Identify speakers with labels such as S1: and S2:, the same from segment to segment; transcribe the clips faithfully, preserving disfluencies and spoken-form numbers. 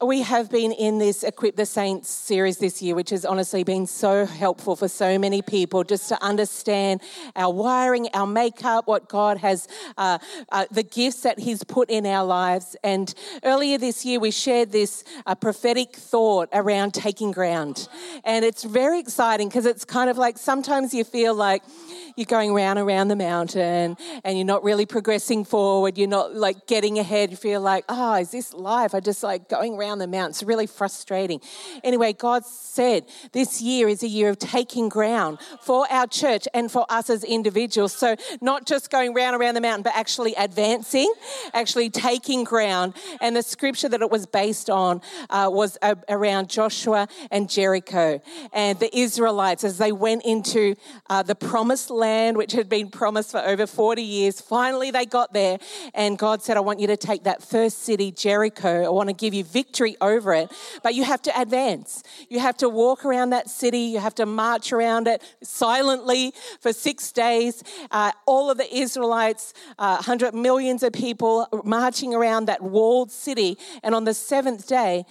S1: we have been in this Equip the Saints series this year, which has honestly been so helpful for so many people just to understand our wiring, our makeup, what God has, uh, uh, the gifts that he's put in our lives. And earlier this year, we shared this uh, prophetic thought around taking ground. And it's very exciting because it's kind of like sometimes you feel like you're going round and round the mountain and you're not really progressing forward. You're not like getting ahead. You feel like, oh, is this life? I just like going around the mountain. It's really frustrating. Anyway, God said this year is a year of taking ground for our church and for us as individuals. So not just going round and round the mountain, but actually advancing, actually taking ground. And the scripture that it was based on uh, was uh, around Joshua and Jericho and the Israelites as they went into uh, the promised land, which had been promised for over forty years. Finally, they got there, and God said, I want you to take that first city, Jericho. I want to give you victory over it, but you have to advance. You have to walk around that city. You have to march around it silently for six days. Uh, all of the Israelites, uh, hundred millions of people marching around that walled city, and on the seventh day,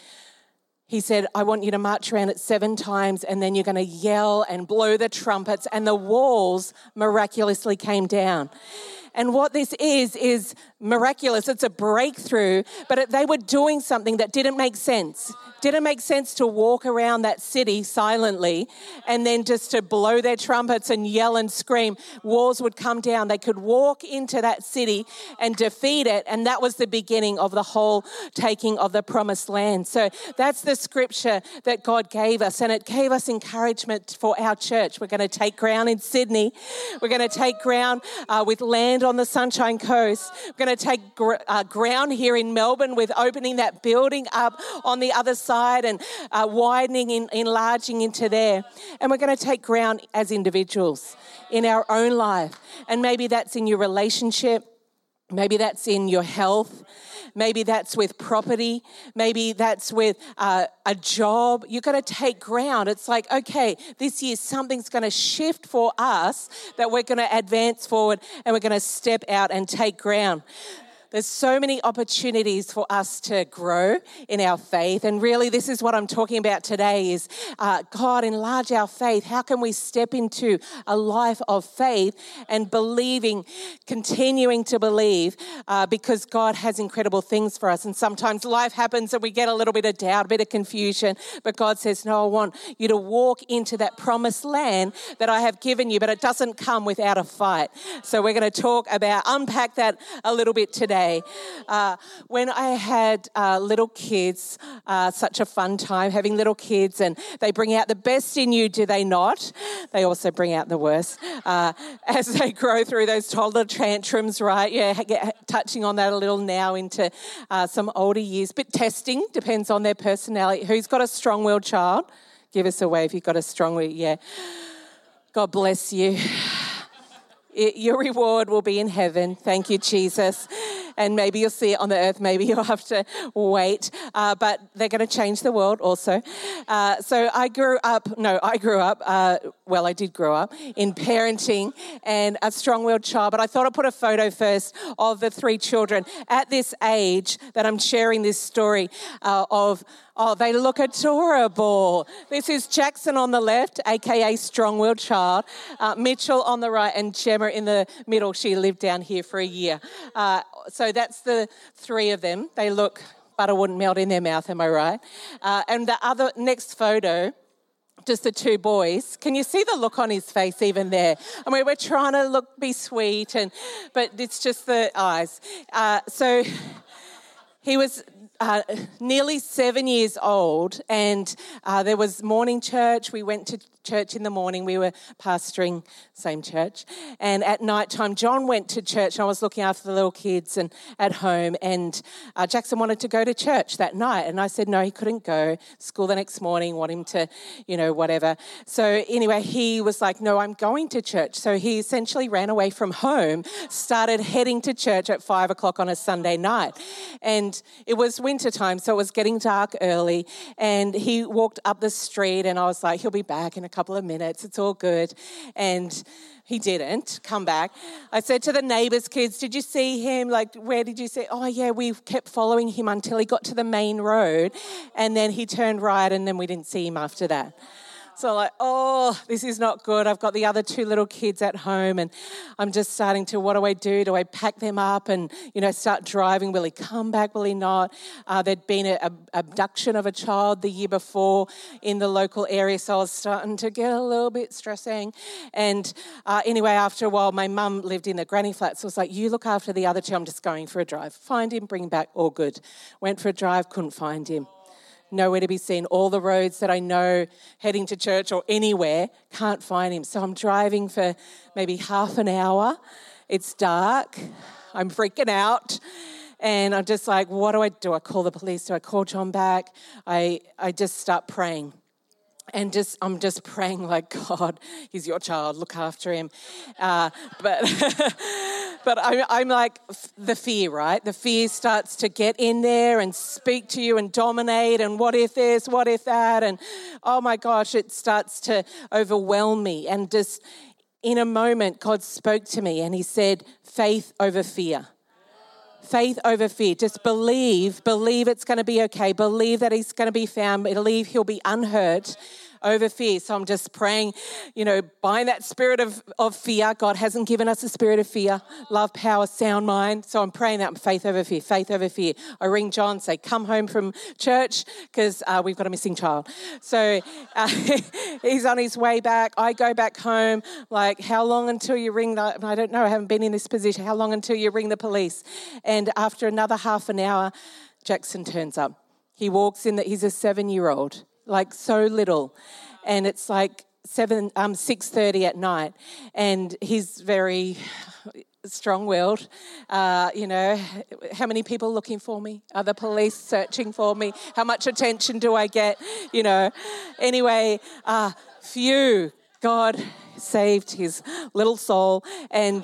S1: he said, I want you to march around it seven times and then you're going to yell and blow the trumpets, and the walls miraculously came down. And what this is, is miraculous. It's a breakthrough, but it, they were doing something that didn't make sense. Didn't make sense to walk around that city silently and then just to blow their trumpets and yell and scream. Walls would come down. They could walk into that city and defeat it, and that was the beginning of the whole taking of the promised land. So that's the scripture that God gave us, and it gave us encouragement for our church. We're going to take ground in Sydney. We're going to take ground uh, with land on the Sunshine Coast. We're going to take gr- uh, ground here in Melbourne with opening that building up on the other side and uh, widening, in, enlarging into there. And we're going to take ground as individuals in our own life. And maybe that's in your relationship. Maybe that's in your health. Maybe that's with property. Maybe that's with uh, a job. You've got to take ground. It's like, okay, this year something's going to shift for us that we're going to advance forward and we're going to step out and take ground. There's so many opportunities for us to grow in our faith. And really, this is what I'm talking about today is, uh, God, enlarge our faith. How can we step into a life of faith and believing, continuing to believe, uh, because God has incredible things for us. And sometimes life happens and we get a little bit of doubt, a bit of confusion. But God says, no, I want you to walk into that promised land that I have given you. But it doesn't come without a fight. So we're going to talk about, unpack that a little bit today. Uh, when I had uh, little kids, uh, such a fun time having little kids, and they bring out the best in you, do they not? They also bring out the worst uh, as they grow through those toddler tantrums, right? Yeah, get, touching on that a little now into uh, some older years. Bit testing, depends on their personality. Who's got a strong-willed child? Give us a wave. You've got a strong-willed, yeah. God bless you. It, your reward will be in heaven. Thank you, Jesus. And maybe you'll see it on the earth. Maybe you'll have to wait. Uh, but they're going to change the world also. Uh, so I grew up, no, I grew up, uh, well, I did grow up in parenting and a strong-willed child. But I thought I'd put a photo first of the three children at this age that I'm sharing this story uh, of. Oh, they look adorable. This is Jackson on the left, a k a strong-willed child. Uh, Mitchell on the right and Gemma in the middle. She lived down here for a year. Uh, so that's the three of them. They look, butter wouldn't melt in their mouth, am I right? Uh, and the other next photo, just the two boys. Can you see the look on his face even there? I mean, we're trying to look, be sweet, and but it's just the eyes. Uh, so he was Uh, nearly seven years old, and uh, there was morning church. We went to church in the morning. We were pastoring same church, and at night time, John went to church. And I was looking after the little kids and at home, and uh, Jackson wanted to go to church that night, and I said no, he couldn't go. School the next morning, want him to, you know, whatever. So anyway, he was like, no, I'm going to church. So he essentially ran away from home, started heading to church at five o'clock on a Sunday night, and it was winter time, so it was getting dark early, and he walked up the street, and I was like, he'll be back in a couple of minutes. It's all good. And he didn't come back. I said to the neighbours' kids, did you see him? Like, where did you see? Oh, yeah, we kept following him until he got to the main road, and then he turned right, and then we didn't see him after that. So like, oh, this is not good. I've got the other two little kids at home, and I'm just starting to, what do I do? Do I pack them up and, you know, start driving? Will he come back? Will he not? Uh, there'd been an abduction of a child the year before in the local area, so I was starting to get a little bit stressing. And uh, anyway, after a while, my mum lived in the granny flat, so I was like, you look after the other two. I'm just going for a drive. Find him, bring him back, all good. Went for a drive, couldn't find him. Nowhere to be seen. All the roads that I know heading to church or anywhere, can't find him. So I'm driving for maybe half an hour. It's dark. I'm freaking out. And I'm just like, what do I do? I call the police. Do I call John back? I, I just start praying. And just I'm just praying like, God, he's your child, look after him. Uh, but but I'm, I'm like, the fear, right? The fear starts to get in there and speak to you and dominate, and what if this, what if that? And oh my gosh, it starts to overwhelm me. And just in a moment, God spoke to me and he said, faith over fear. Faith over fear. Just believe, believe it's going to be okay. Believe that he's going to be found. Believe he'll be unhurt over fear. So I'm just praying, you know, bind that spirit of, of fear. God hasn't given us a spirit of fear, love, power, sound mind. So I'm praying that faith over fear, faith over fear. I ring John, say, come home from church because uh, we've got a missing child. So uh, he's on his way back. I go back home. Like, how long until you ring the, I don't know, I haven't been in this position. How long until you ring the police? And after another half an hour, Jackson turns up. He walks in, that he's a seven-year-old. Like so little, and it's like seven, um, six thirty at night, and he's very strong-willed. Uh, you know, how many people looking for me? Are the police searching for me? How much attention do I get? You know, anyway, uh, phew, God saved his little soul. And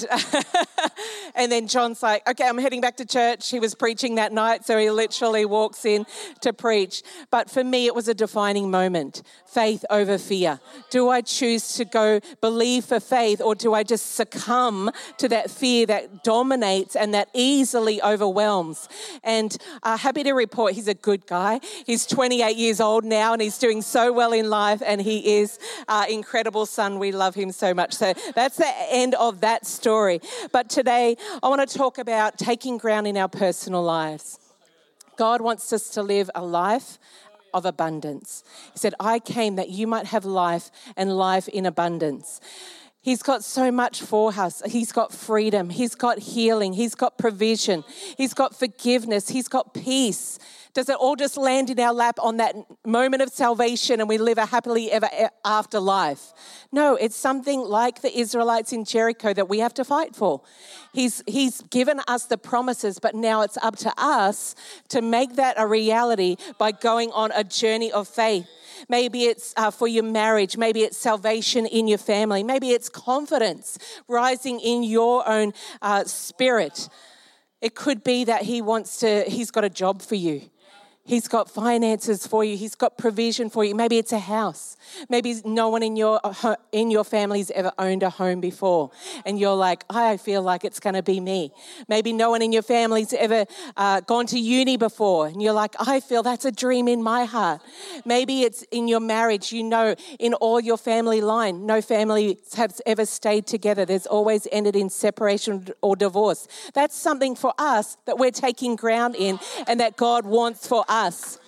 S1: and then John's like, okay, I'm heading back to church. He was preaching that night, so he literally walks in to preach. But for me, it was a defining moment. Faith over fear. Do I choose to go believe for faith, or do I just succumb to that fear that dominates and that easily overwhelms? And uh, happy to report he's a good guy. He's twenty-eight years old now, and he's doing so well in life, and he is an incredible son. We love him so much. So that's the end of that story. But today I want to talk about taking ground in our personal lives. God wants us to live a life of abundance. He said, I came that you might have life, and life in abundance. He's got so much for us. He's got freedom. He's got healing. He's got provision. He's got forgiveness. He's got peace. Does it all just land in our lap on that moment of salvation and we live a happily ever after life? No, it's something like the Israelites in Jericho that we have to fight for. He's, he's given us the promises, but now it's up to us to make that a reality by going on a journey of faith. Maybe it's uh, for your marriage. Maybe it's salvation in your family. Maybe it's confidence rising in your own uh, spirit. It could be that he wants to, he's got a job for you. He's got finances for you. He's got provision for you. Maybe it's a house. Maybe no one in your in your family's ever owned a home before, and you're like, I feel like it's going to be me. Maybe no one in your family's ever uh, gone to uni before, and you're like, I feel that's a dream in my heart. Maybe it's in your marriage. You know, in all your family line, no family has ever stayed together. There's always ended in separation or divorce. That's something for us that we're taking ground in, and that God wants for us. Us.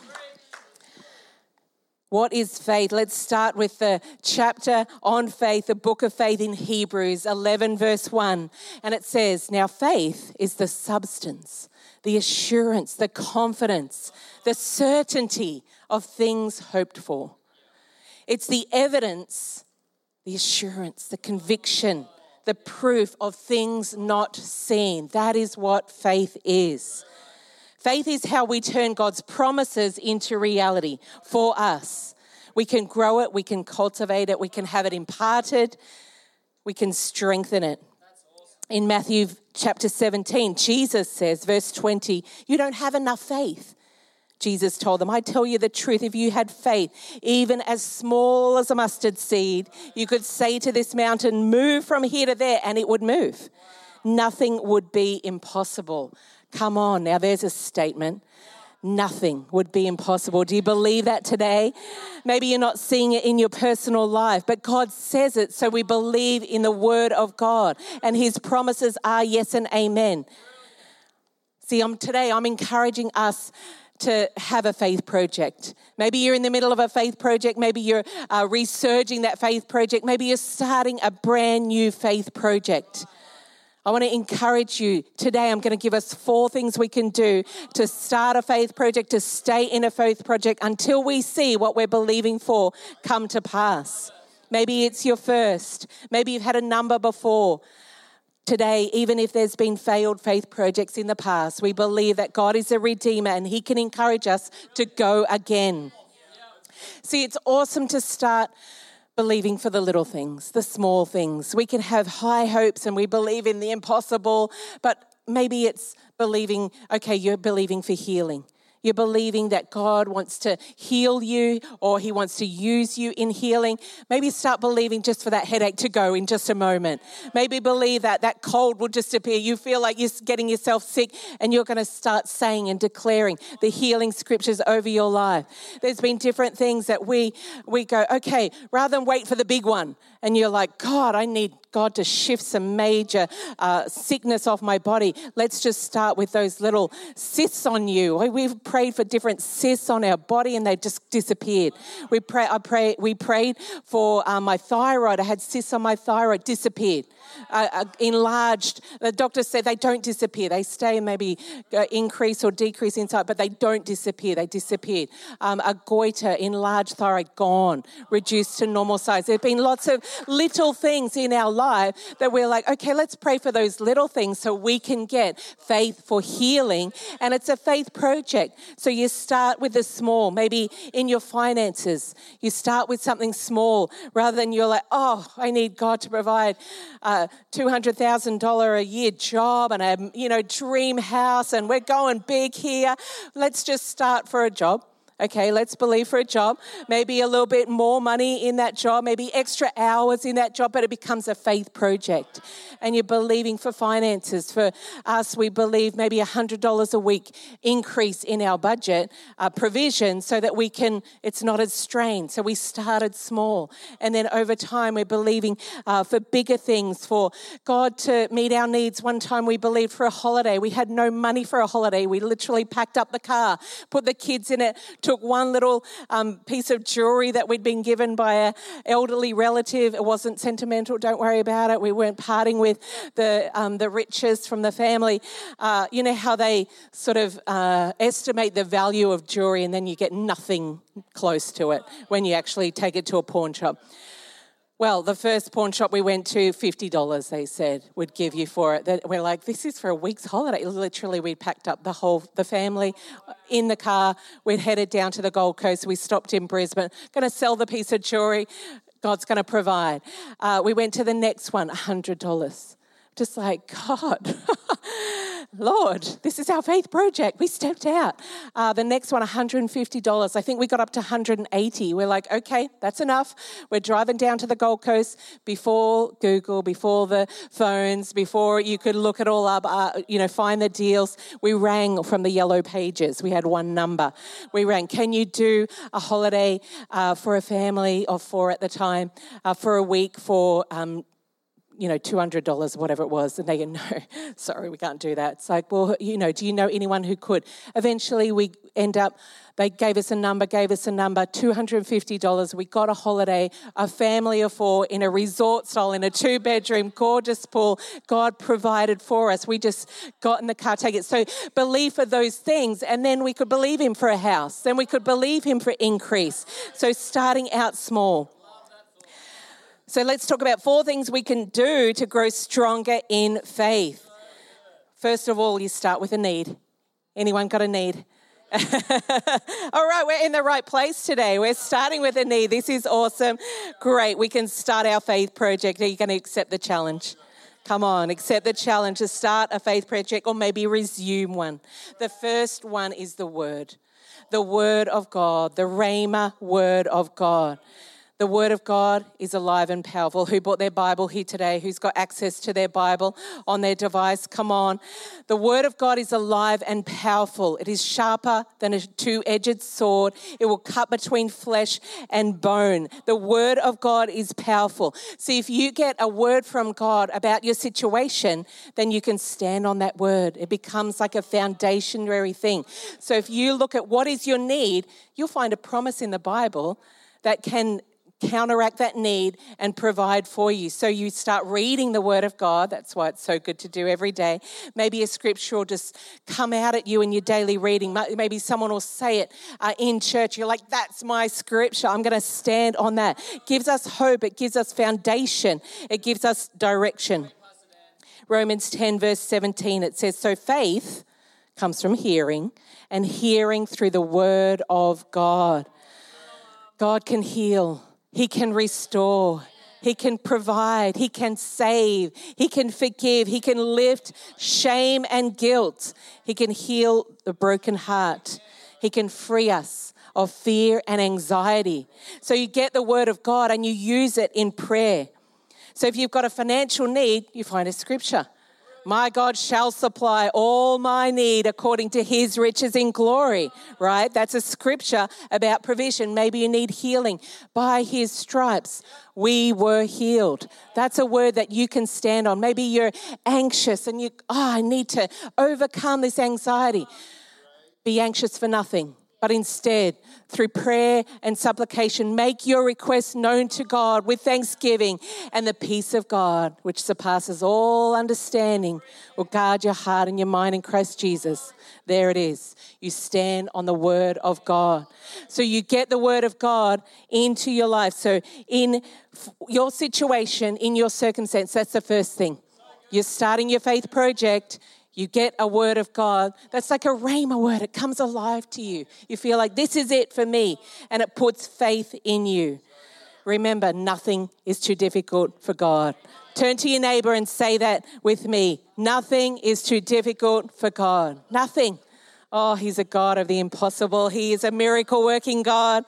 S1: What is faith? Let's start with the chapter on faith, the book of faith in Hebrews eleven verse one. And it says, now faith is the substance, the assurance, the confidence, the certainty of things hoped for. It's the evidence, the assurance, the conviction, the proof of things not seen. That is what faith is. Faith is how we turn God's promises into reality for us. We can grow it, we can cultivate it, we can have it imparted, we can strengthen it. In Matthew chapter seventeen, Jesus says, verse twenty, you don't have enough faith. Jesus told them, I tell you the truth, if you had faith, even as small as a mustard seed, you could say to this mountain, move from here to there, and it would move. Nothing would be impossible. Come on, now there's a statement. Nothing would be impossible. Do you believe that today? Maybe you're not seeing it in your personal life, but God says it, so we believe in the word of God, and his promises are yes and amen. See, I'm, today I'm encouraging us to have a faith project. Maybe you're in the middle of a faith project. Maybe you're uh, resurging that faith project. Maybe you're starting a brand new faith project. I want to encourage you today. I'm going to give us four things we can do to start a faith project, to stay in a faith project until we see what we're believing for come to pass. Maybe it's your first. Maybe you've had a number before. Today, even if there's been failed faith projects in the past, we believe that God is a redeemer and he can encourage us to go again. See, it's awesome to start believing for the little things, the small things. We can have high hopes and we believe in the impossible, but maybe it's believing, okay, you're believing for healing. You're believing that God wants to heal you or he wants to use you in healing. Maybe start believing just for that headache to go in just a moment. Maybe believe that that cold will disappear. You feel like you're getting yourself sick and you're going to start saying and declaring the healing scriptures over your life. There's been different things that we we go, okay, rather than wait for the big one and you're like, God, I need God to shift some major uh, sickness off my body. Let's just start with those little cysts on you. We've prayed for different cysts on our body and they just disappeared. We pray. I pray. We prayed for uh, my thyroid. I had cysts on my thyroid, disappeared. Uh, uh, enlarged. The doctor said they don't disappear. They stay, maybe uh, increase or decrease in size, but they don't disappear. They disappeared. Um, a goiter, enlarged thyroid, gone, reduced to normal size. There have been lots of little things in our life that we're like, okay, let's pray for those little things so we can get faith for healing. And it's a faith project. So you start with the small, maybe in your finances. You start with something small rather than you're like, oh, I need God to provide uh, two hundred thousand dollars a year job and a, you know, dream house and we're going big here. Let's just start for a job. Okay, let's believe for a job, maybe a little bit more money in that job, maybe extra hours in that job, but it becomes a faith project. And you're believing for finances. For us, we believe maybe one hundred dollars a week increase in our budget, uh, provision, so that we can, it's not as strained. So we started small. And then over time, we're believing uh, for bigger things, for God to meet our needs. One time we believed for a holiday. We had no money for a holiday. We literally packed up the car, put the kids in it, took one little um, piece of jewelry that we'd been given by an elderly relative. It wasn't sentimental, don't worry about it. We weren't parting with the um, the riches from the family. Uh, you know how they sort of uh, estimate the value of jewelry and then you get nothing close to it when you actually take it to a pawn shop. Well, the first pawn shop we went to, fifty dollars they said would give you for it. That we're like, this is for a week's holiday. Literally, we packed up the whole, the family in the car. We'd headed down to the Gold Coast. We stopped in Brisbane, going to sell the piece of jewelry. God's going to provide. Uh, we went to the next one, one hundred dollars. Just like, God, Lord, this is our faith project. We stepped out. Uh, the next one, one hundred fifty dollars. I think we got up to one hundred eighty. We're like, okay, that's enough. We're driving down to the Gold Coast before Google, before the phones, before you could look it all up, uh, you know, find the deals. We rang from the yellow pages. We had one number. We rang, can you do a holiday uh, for a family of four at the time, uh, for a week for um you know, two hundred dollars, whatever it was. And they go, no, sorry, we can't do that. It's like, well, you know, do you know anyone who could? Eventually we end up, they gave us a number, gave us a number, two hundred fifty dollars. We got a holiday, a family of four in a resort style, in a two-bedroom, gorgeous pool. God provided for us. We just got in the car, take it. So believe for those things. And then we could believe him for a house. Then we could believe him for increase. So starting out small. So let's talk about four things we can do to grow stronger in faith. First of all, you start with a need. Anyone got a need? All right, we're in the right place today. We're starting with a need. This is awesome. Great. We can start our faith project. Are you going to accept the challenge? Come on, accept the challenge to start a faith project or maybe resume one. The first one is the word. the word of God, the Rhema word of God. The word of God is alive and powerful. Who bought their Bible here today? Who's got access to their Bible on their device? Come on. The word of God is alive and powerful. It is sharper than a two-edged sword. It will cut between flesh and bone. The word of God is powerful. See, if you get a word from God about your situation, then you can stand on that word. It becomes like a foundationary thing. So if you look at what is your need, you'll find a promise in the Bible that can counteract that need and provide for you. So you start reading the word of God. That's why it's so good to do every day. Maybe a scripture will just come out at you in your daily reading. Maybe someone will say it uh, in church. You're like, that's my scripture. I'm going to stand on that. It gives us hope. It gives us foundation. It gives us direction. Romans ten verse seventeen, it says, so faith comes from hearing, and hearing through the word of God. God can heal. He can restore. He can provide. He can save. He can forgive. He can lift shame and guilt. He can heal the broken heart. He can free us of fear and anxiety. So you get the word of God and you use it in prayer. So if you've got a financial need, you find a scripture. My God shall supply all my need according to his riches in glory, right? That's a scripture about provision. Maybe you need healing. By his stripes, we were healed. That's a word that you can stand on. Maybe you're anxious and you, oh, I need to overcome this anxiety. Be anxious for nothing, but instead, through prayer and supplication, make your requests known to God with thanksgiving, and the peace of God, which surpasses all understanding, will guard your heart and your mind in Christ Jesus. There it is. You stand on the word of God. So you get the word of God into your life. So in your situation, in your circumstance, that's the first thing. You're starting your faith project. You get a word of God that's like a rhema word. It comes alive to you. You feel like this is it for me, and it puts faith in you. Remember, nothing is too difficult for God. Turn to your neighbor and say that with me. Nothing is too difficult for God. Nothing. Oh, he's a God of the impossible. He is a miracle-working God.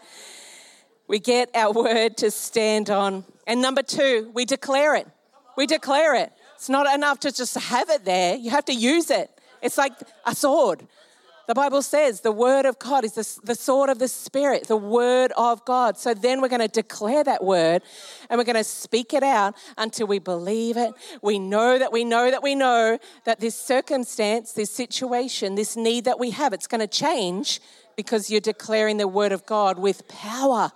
S1: We get our word to stand on. And number two, we declare it. We declare it. It's not enough to just have it there. You have to use it. It's like a sword. The Bible says the word of God is the, the sword of the Spirit, the word of God. So then we're going to declare that word and we're going to speak it out until we believe it. We know that we know that we know that this circumstance, this situation, this need that we have, it's going to change because you're declaring the word of God with power.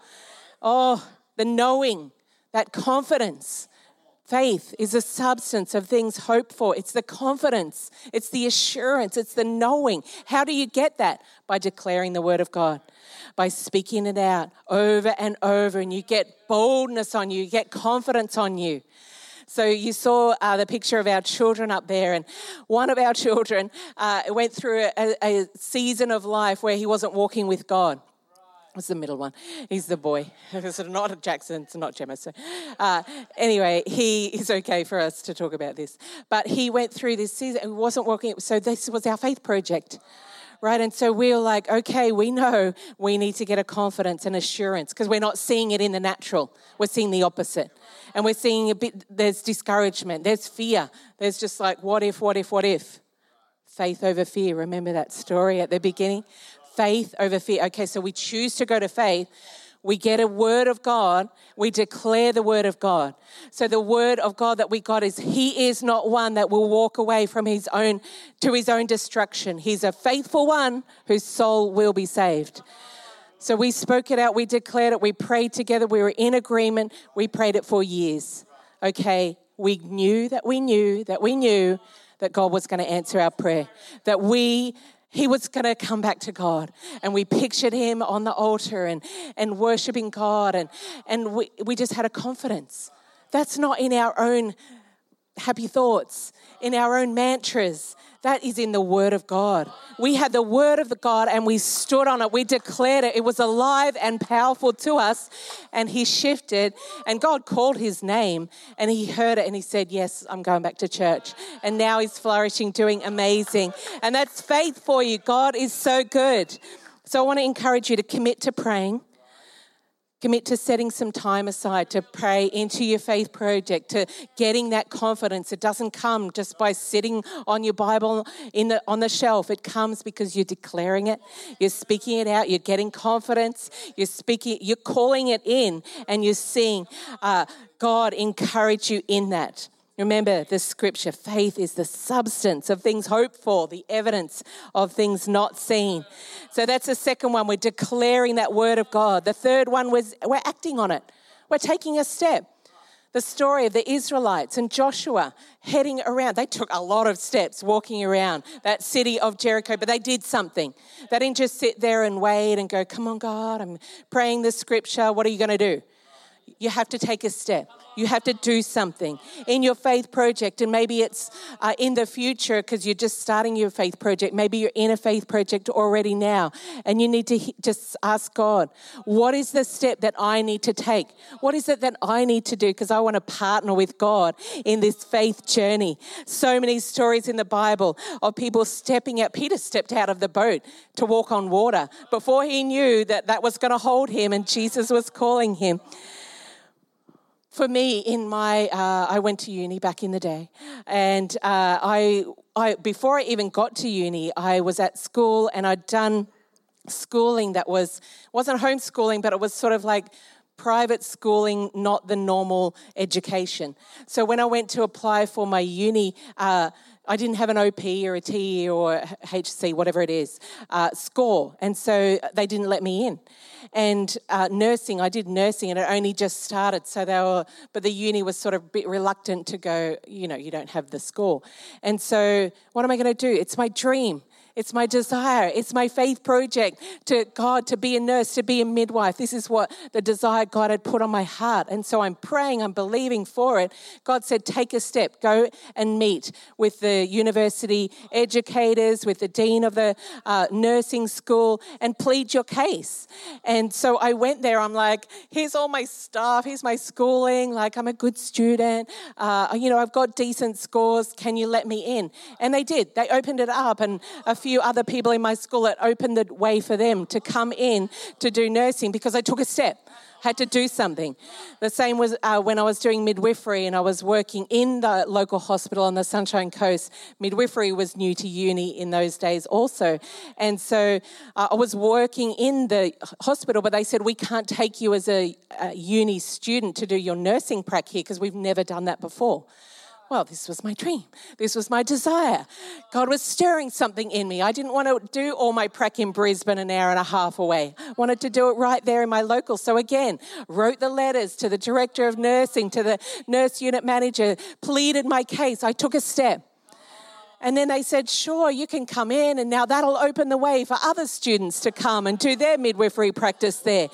S1: Oh, the knowing, that confidence. Faith is the substance of things hoped for. It's the confidence. It's the assurance. It's the knowing. How do you get that? By declaring the word of God, by speaking it out over and over, and you get boldness on you, you get confidence on you. So you saw uh, the picture of our children up there, and one of our children uh, went through a, a season of life where he wasn't walking with God. What's the middle one? He's the boy. It's not Jackson, it's not Gemma. So, uh, anyway, he is okay for us to talk about this. But he went through this season and wasn't walking. So this was our faith project, right? And so we were like, okay, we know we need to get a confidence and assurance because we're not seeing it in the natural. We're seeing the opposite. And we're seeing a bit, there's discouragement, there's fear. There's just like, what if, what if, what if? Faith over fear. Remember that story at the beginning? Faith over fear. Okay, so we choose to go to faith. We get a word of God. We declare the word of God. So the word of God that we got is he is not one that will walk away from his own to his own destruction. He's a faithful one whose soul will be saved. So we spoke it out. We declared it. We prayed together. We were in agreement. We prayed it for years. Okay, we knew that we knew that we knew that God was going to answer our prayer. That we He was going to come back to God, and we pictured him on the altar and, and worshiping God, and, and we, we just had a confidence. That's not in our own happy thoughts, in our own mantras. That is in the word of God. We had the word of the God and we stood on it. We declared it. It was alive and powerful to us, and he shifted, and God called his name, and he heard it, and he said, yes, I'm going back to church. And now he's flourishing, doing amazing. And that's faith for you. God is so good. So I want to encourage you to commit to praying. Commit to setting some time aside to pray into your faith project, to getting that confidence. It doesn't come just by sitting on your Bible in the, on the shelf. It comes because you're declaring it, you're speaking it out, you're getting confidence, you're speaking, you're calling it in, and you're seeing uh, God encourage you in that. Remember the scripture, faith is the substance of things hoped for, the evidence of things not seen. So that's the second one. We're declaring that word of God. The third one was we're acting on it. We're taking a step. The story of the Israelites and Joshua heading around. They took a lot of steps walking around that city of Jericho, but they did something. They didn't just sit there and wait and go, come on, God, I'm praying the scripture. What are you going to do? You have to take a step. You have to do something in your faith project. And maybe it's uh, in the future because you're just starting your faith project. Maybe you're in a faith project already now. And you need to he- just ask God, what is the step that I need to take? What is it that I need to do? Because I want to partner with God in this faith journey. So many stories in the Bible of people stepping out. Peter stepped out of the boat to walk on water before he knew that that was going to hold him and Jesus was calling him. For me, in my, uh, I went to uni back in the day, and uh, I, I, before I even got to uni, I was at school and I'd done schooling that was wasn't homeschooling, but it was sort of like private schooling, not the normal education. So when I went to apply for my uni, uh, I didn't have an O P or a T E or H C, whatever it is, uh, score. And so they didn't let me in. And uh, nursing, I did nursing and it only just started. So they were, but the uni was sort of a bit reluctant to go, you know, you don't have the score. And so what am I going to do? It's my dream. It's my desire. It's my faith project to God, to be a nurse, to be a midwife. This is what the desire God had put on my heart. And so I'm praying, I'm believing for it. God said, take a step, go and meet with the university educators, with the dean of the uh, nursing school and plead your case. And so I went there. I'm like, here's all my stuff. Here's my schooling. Like, I'm a good student. Uh, you know, I've got decent scores. Can you let me in? And they did. They opened it up, and a few other people in my school, it opened the way for them to come in to do nursing because I took a step, had to do something. The same was uh, when I was doing midwifery and I was working in the local hospital on the Sunshine Coast. Midwifery was new to uni in those days also. And so uh, I was working in the hospital, but they said, we can't take you as a, a uni student to do your nursing prac here because we've never done that before. Well, this was my dream. This was my desire. God was stirring something in me. I didn't want to do all my prac in Brisbane an hour and a half away. I wanted to do it right there in my local. So again, wrote the letters to the director of nursing, to the nurse unit manager, pleaded my case. I took a step. And then they said, sure, you can come in. And now that'll open the way for other students to come and do their midwifery practice there.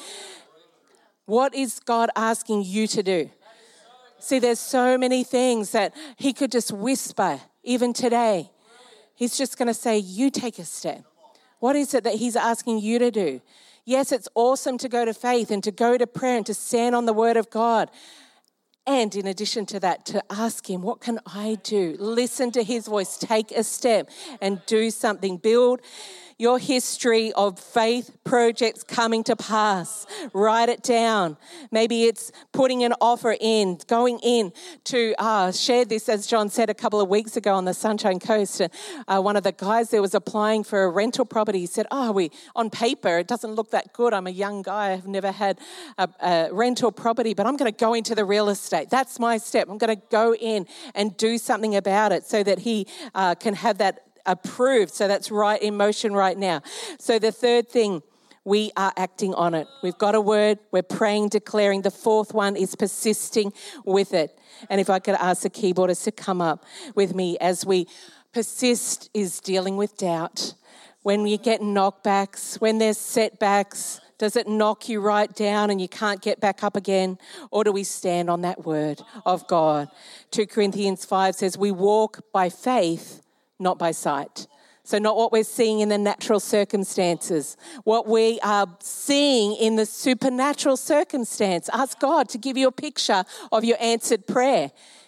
S1: What is God asking you to do? See, there's so many things that he could just whisper, even today. He's just going to say, you take a step. What is it that he's asking you to do? Yes, it's awesome to go to faith and to go to prayer and to stand on the word of God. And in addition to that, to ask him, what can I do? Listen to his voice, take a step and do something. Build your history of faith projects coming to pass. Write it down. Maybe it's putting an offer in, going in to uh, share this, as John said a couple of weeks ago on the Sunshine Coast. Uh, one of the guys there was applying for a rental property. He said, oh, we on paper, it doesn't look that good. I'm a young guy. I've never had a, a rental property, but I'm going to go into the real estate. That's my step. I'm going to go in and do something about it so that he uh, can have that approved. So that's right in motion right now. So the third thing, we are acting on it. We've got a word, we're praying, declaring. The fourth one is persisting with it. And if I could ask the keyboardist to come up with me as we persist is dealing with doubt. When you get knockbacks, when there's setbacks, does it knock you right down and you can't get back up again? Or do we stand on that word of God? Second Corinthians five says, we walk by faith, not by sight. So not what we're seeing in the natural circumstances, what we are seeing in the supernatural circumstance. Ask God to give you a picture of your answered prayer.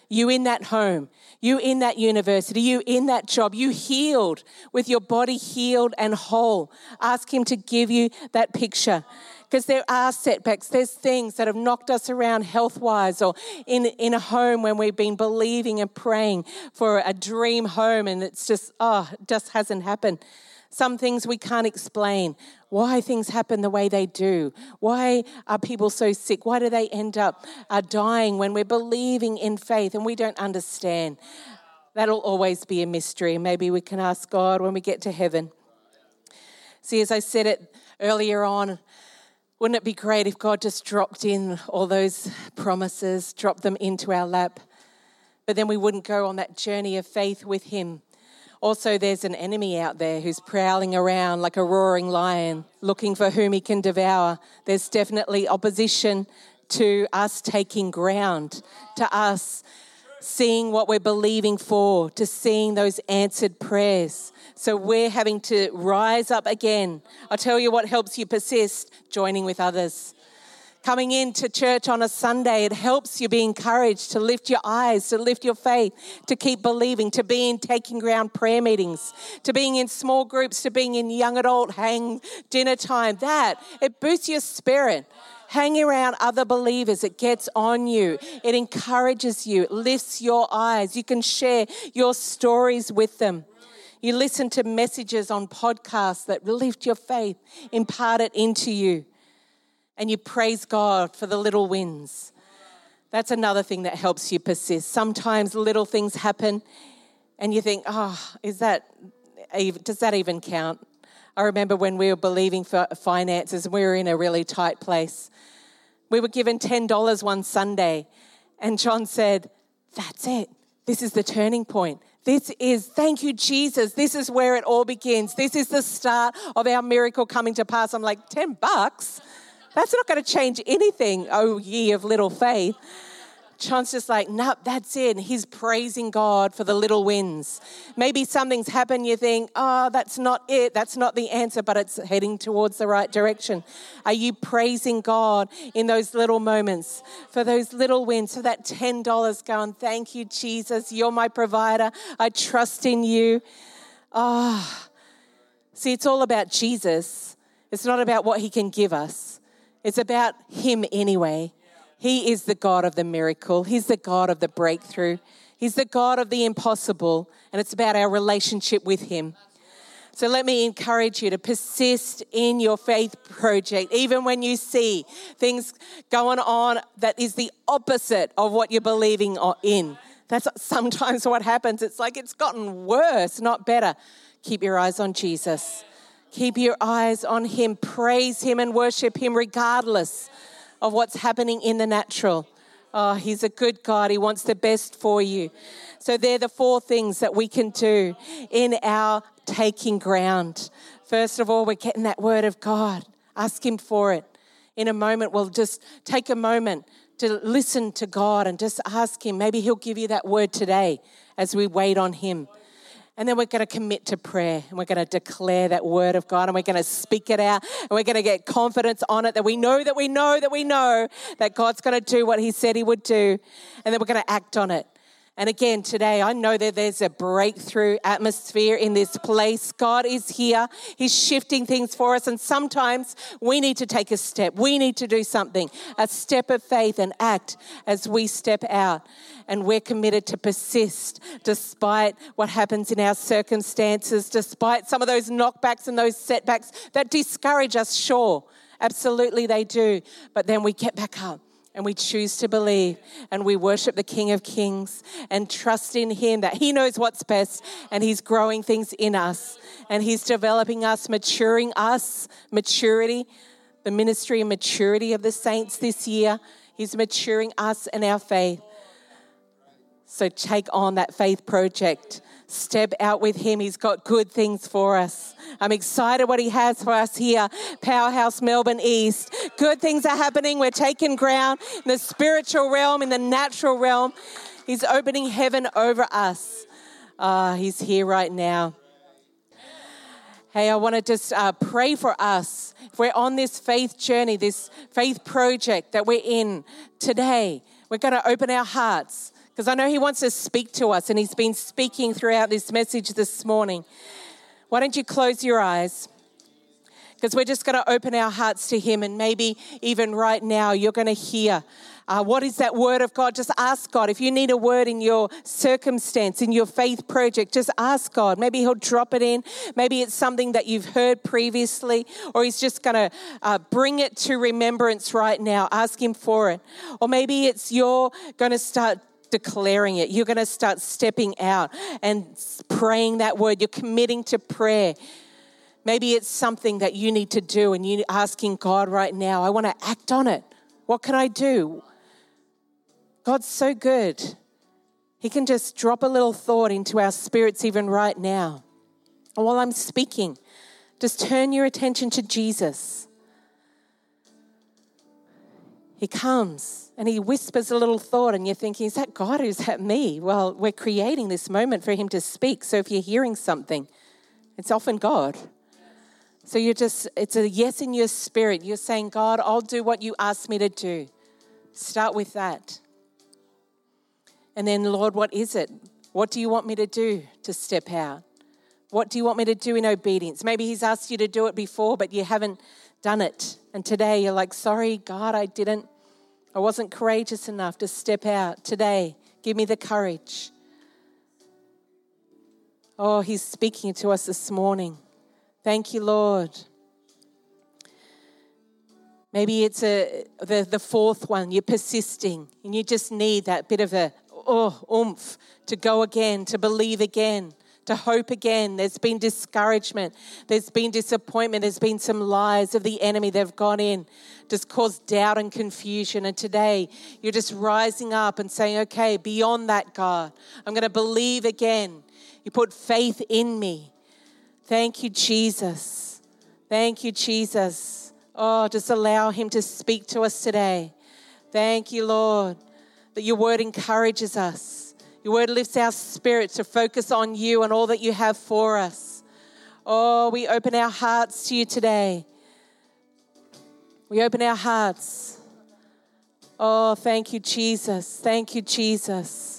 S1: You in that home, you in that university, you in that job, you healed with your body healed and whole. Ask him to give you that picture. Because there are setbacks, there's things that have knocked us around health-wise, or in, in a home when we've been believing and praying for a dream home and it's just, oh, it just hasn't happened. Some things we can't explain. Why things happen the way they do. Why are people so sick? Why do they end up uh, dying when we're believing in faith and we don't understand? That'll always be a mystery. Maybe we can ask God when we get to heaven. See, as I said it earlier on, wouldn't it be great if God just dropped in all those promises, dropped them into our lap, but then we wouldn't go on that journey of faith with him. Also, there's an enemy out there who's prowling around like a roaring lion, looking for whom he can devour. There's definitely opposition to us taking ground, to us seeing what we're believing for, to seeing those answered prayers. So we're having to rise up again. I'll tell you what helps you persist, joining with others. Coming into church on a Sunday, it helps you be encouraged to lift your eyes, to lift your faith, to keep believing, to be in taking ground prayer meetings, to being in small groups, to being in young adult hang dinner time. That, it boosts your spirit. Hanging around other believers, it gets on you. It encourages you. It lifts your eyes. You can share your stories with them. You listen to messages on podcasts that lift your faith, impart it into you. And you praise God for the little wins. That's another thing that helps you persist. Sometimes little things happen and you think, oh, is that, does that even count? I remember when we were believing for finances and we were in a really tight place. We were given ten dollars one Sunday and John said, that's it. This is the turning point. This is, thank you, Jesus. This is where it all begins. This is the start of our miracle coming to pass. I'm like, ten bucks? That's not going to change anything, oh ye of little faith. John's just like, no, that's it. He's praising God for the little wins. Maybe something's happened, you think, oh, that's not it. That's not the answer, but it's heading towards the right direction. Are you praising God in those little moments for those little wins, for that ten dollars going, thank you, Jesus. You're my provider. I trust in you. Oh, see, it's all about Jesus. It's not about what he can give us. It's about him anyway. He is the God of the miracle. He's the God of the breakthrough. He's the God of the impossible. And it's about our relationship with him. So let me encourage you to persist in your faith project, even when you see things going on that is the opposite of what you're believing in. That's sometimes what happens. It's like it's gotten worse, not better. Keep your eyes on Jesus. Keep your eyes on him. Praise him and worship him regardless of what's happening in the natural. Oh, he's a good God. He wants the best for you. So they're the four things that we can do in our taking ground. First of all, we're getting that word of God. Ask him for it. In a moment, we'll just take a moment to listen to God and just ask him. Maybe he'll give you that word today as we wait on him. And then we're going to commit to prayer and we're going to declare that word of God and we're going to speak it out and we're going to get confidence on it that we know that we know that we know that God's going to do what he said he would do, and then we're going to act on it. And again, today, I know that there's a breakthrough atmosphere in this place. God is here. He's shifting things for us. And sometimes we need to take a step. We need to do something, a step of faith, and act as we step out. And we're committed to persist despite what happens in our circumstances, despite some of those knockbacks and those setbacks that discourage us. Sure, absolutely they do. But then we get back up. And we choose to believe and we worship the King of Kings and trust in him that he knows what's best and he's growing things in us and he's developing us, maturing us, maturity, the ministry and maturity of the saints this year. He's maturing us in our faith. So take on that faith project. Step out with him. He's got good things for us. I'm excited what he has for us here. Powerhouse Melbourne East. Good things are happening. We're taking ground in the spiritual realm, in the natural realm. He's opening heaven over us. Uh, he's here right now. Hey, I want to just uh, pray for us. If we're on this faith journey, this faith project that we're in today, we're going to open our hearts. Because I know he wants to speak to us, and he's been speaking throughout this message this morning. Why don't you close your eyes? Because we're just going to open our hearts to him, and maybe even right now you're going to hear uh, what is that word of God. Just ask God. If you need a word in your circumstance, in your faith project, just ask God. Maybe he'll drop it in. Maybe it's something that you've heard previously, or he's just going to uh, bring it to remembrance right now. Ask him for it. Or maybe it's you're going to start declaring it. You're going to start stepping out and praying that word. You're committing to prayer. Maybe it's something that you need to do and you're asking God right now, I want to act on it. What can I do? God's so good. He can just drop a little thought into our spirits even right now. And while I'm speaking, just turn your attention to Jesus. He comes and he whispers a little thought, and you're thinking, is that God or is that me? Well, we're creating this moment for him to speak. So if you're hearing something, it's often God. So you're just, it's a yes in your spirit. You're saying, God, I'll do what you asked me to do. Start with that. And then, Lord, what is it? What do you want me to do to step out? What do you want me to do in obedience? Maybe he's asked you to do it before, but you haven't done it. And today you're like, sorry, God, I didn't. I wasn't courageous enough to step out. Today, give me the courage. Oh, he's speaking to us this morning. Thank you, Lord. Maybe it's a the, the fourth one. You're persisting and you just need that bit of a oh, oomph to go again, to believe again, to hope again. There's been discouragement. There's been disappointment. There's been some lies of the enemy. They've gone in, just caused doubt and confusion. And today you're just rising up and saying, okay, beyond that, God, I'm going to believe again. You put faith in me. Thank you, Jesus. Thank you, Jesus. Oh, just allow him to speak to us today. Thank you, Lord, that your word encourages us. Your word lifts our spirit to focus on you and all that you have for us. Oh, we open our hearts to you today. We open our hearts. Oh, thank you, Jesus. Thank you, Jesus.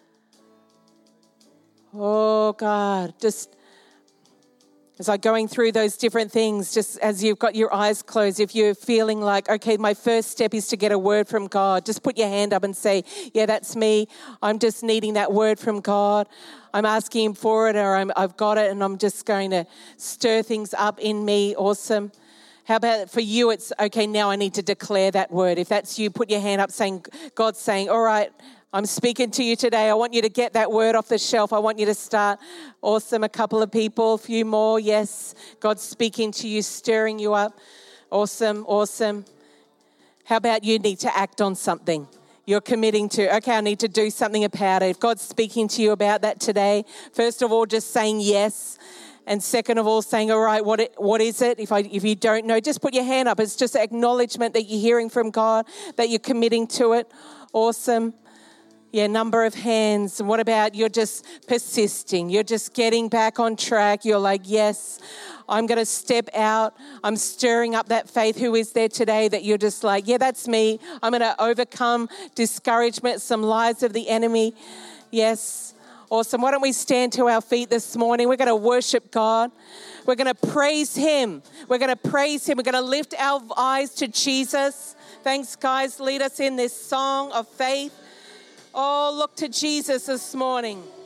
S1: Oh, God, just as I'm going through those different things, just as you've got your eyes closed, if you're feeling like, okay, my first step is to get a word from God, just put your hand up and say, yeah, that's me. I'm just needing that word from God. I'm asking him for it, or I'm, I've got it, and I'm just going to stir things up in me. Awesome. How about for you, it's, okay, now I need to declare that word. If that's you, put your hand up saying, God's saying, all right, I'm speaking to you today. I want you to get that word off the shelf. I want you to start. Awesome. A couple of people, a few more. Yes. God's speaking to you, stirring you up. Awesome. Awesome. How about you need to act on something? You're committing to, okay, I need to do something about it. If God's speaking to you about that today, first of all, just saying yes. And second of all, saying, all right, what it, what is it? If I if you don't know, just put your hand up. It's just acknowledgement that you're hearing from God, that you're committing to it. Awesome. Yeah, number of hands. And what about you're just persisting? You're just getting back on track. You're like, yes, I'm going to step out. I'm stirring up that faith. Who is there today that you're just like, yeah, that's me. I'm going to overcome discouragement, some lies of the enemy. Yes. Awesome. Why don't we stand to our feet this morning? We're going to worship God. We're going to praise him. We're going to praise him. We're going to lift our eyes to Jesus. Thanks, guys. Lead us in this song of faith. Oh, look to Jesus this morning.